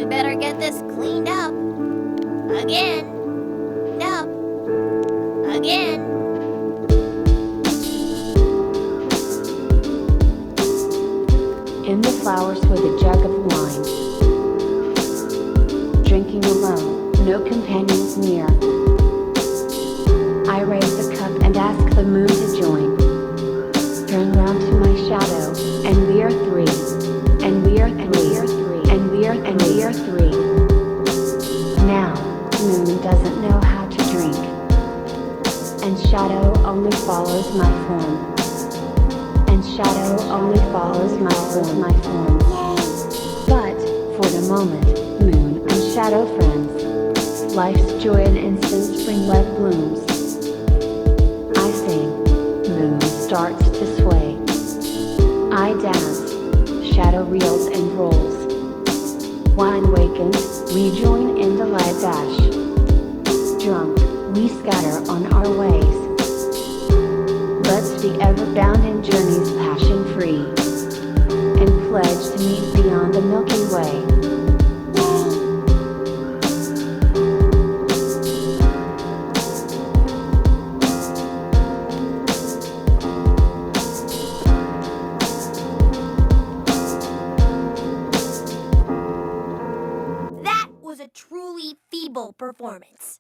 We better get this cleaned up. Again. Up. Again. In the flowers with a jug of wine. Drinking alone, no companions near. I raise a cup and ask the moon to join. Turn round to my shadow, and we are three. And we are three. And we are and we are three. Now, moon doesn't know how to drink. And shadow only follows my form. And shadow only follows my form. But, for the moment, moon and shadow friends. Life's joy and instant spring love blooms. I sing, moon starts to sway. I dance, shadow reels and rolls. Wine wakened, we join in the light dash. Drunk, we scatter on our ways. Let's be ever bound in journeys passion free, and pledge to meet beyond the Milky Way. That was a truly feeble performance.